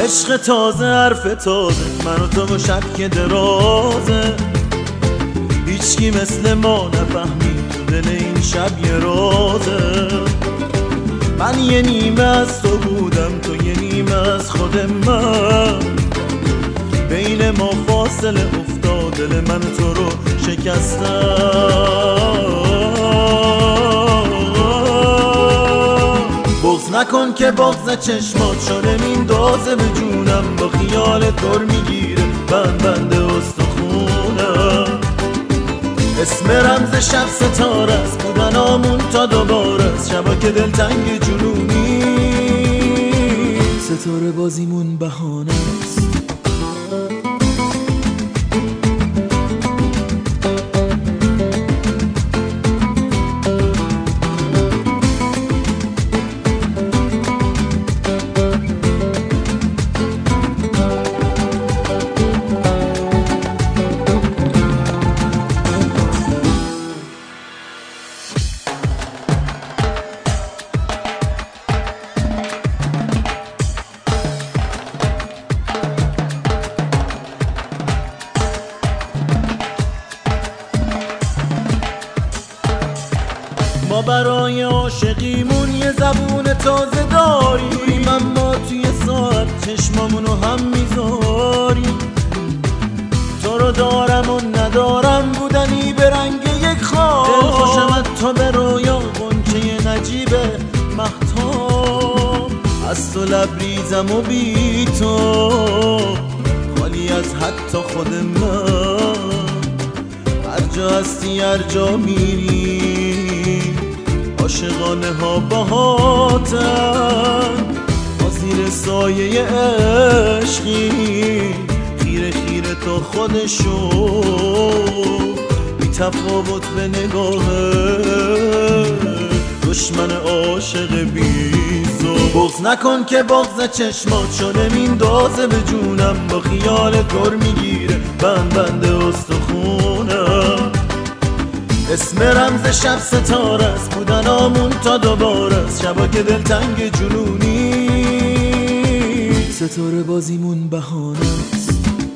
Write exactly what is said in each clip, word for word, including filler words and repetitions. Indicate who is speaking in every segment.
Speaker 1: عشق تازه، حرف تازه، من و تو و شب که درازه، هیچکی مثل ما نفهمید تو دل این شب یه رازه. من یه نیمه از تو بودم، تو یه نیمه از خود من، بین ما فاصله افتاد، دل من تو رو شکستم. بغض نکن که بغض چشمات شده میندازه به جونم، با خیال دور میگیره بند بند استخونم. اسم رمز شب ستاره است، بودن آمون تا دوباره است، شبا که دلتنگ جنونی، ستاره بازیمون بهانه است. ما برای عاشقیمون یه زبون تازه داریم، اما توی ساعت چشمامونو هم میذاریم. تو رو دارم و ندارم بودنی به رنگ یک خواب، دل خوشم تو به رویا غنچه نجیب مهتاب. از تو لبریزم و بی تو خالی از حتی خود من، هر جا هستی هر جا میری عاشقانه ها باهاتن. ما زیر سایه عشقی خیره خیره تا خودشو، بی تفاوت به نگاه دشمن عاشق بیزو. بغض نکن که بغض چشمات شده میندازه به جونم، با خیال دور میگیره بند بند استخونم. اسم رمز شب ستاره است، بودن آمون تا دوباره است، شبا که دلتنگ جنونی، ستاره بازیمون بهانه است.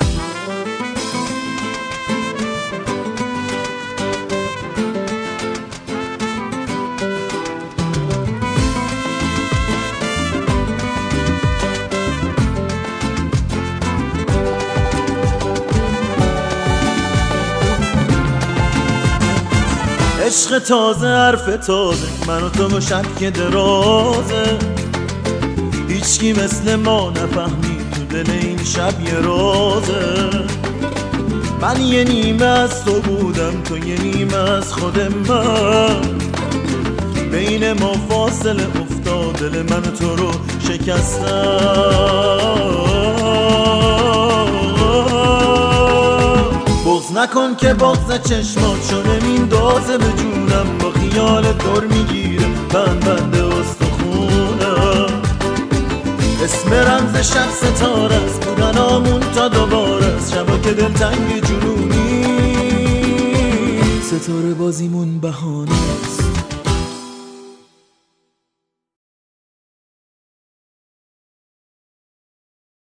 Speaker 1: عشق تازه، حرف تازه، من و تو و شب که درازه، هیچکی مثل ما نفهمید تو دل این شب یه رازه. من یه نیمه از تو بودم، تو یه نیمه از خود من، بین ما فاصله افتاد، دل من تو رو شکستم. بغض نکن که بغض چشمات شده میندازه به جونم، با خیال دور میگیره بند بند استخونم. اسم رمز شب ستاره است، بودن آمون تا دوباره است، شبا که دلتنگ جنونی، ستاره بازیمون بهانه است.